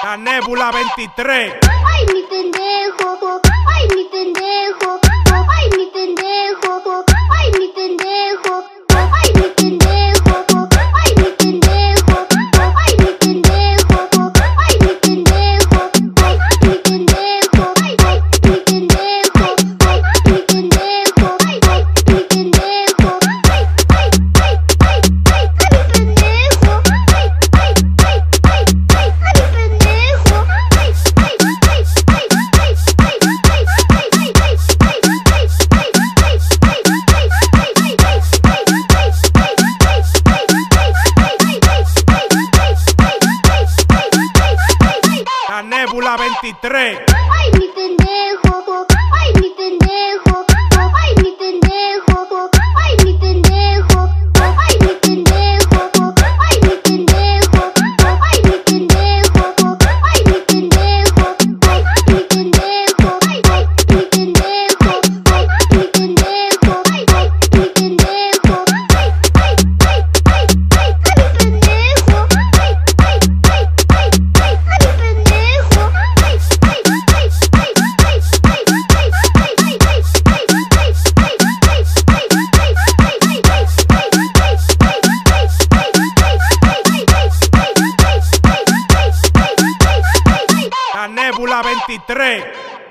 La Nebula 23. Ay, mi pendejo, ay, mi pendejo, ay, mi pendejo, ay, mi pendejo, ay, mi pendejo, ay, mi pendejo, ay, mi pendejo, ay, mi pendejo, ay, mi pendejo, ay, mi pendejo, ay, mi pendejo, ay, mi pendejo, ay, La Nebula 23. ay, mi pendejo, ay, mi pendejo, ay, mi pendejo, ay, mi pendejo, ay, mi pendejo, ay, mi pendejo, ay, mi pendejo, ay, mi pendejo, ay, mi pendejo, ay, mi pendejo, ay, mi pendejo, ay, mi pendejo, La Nebula 23.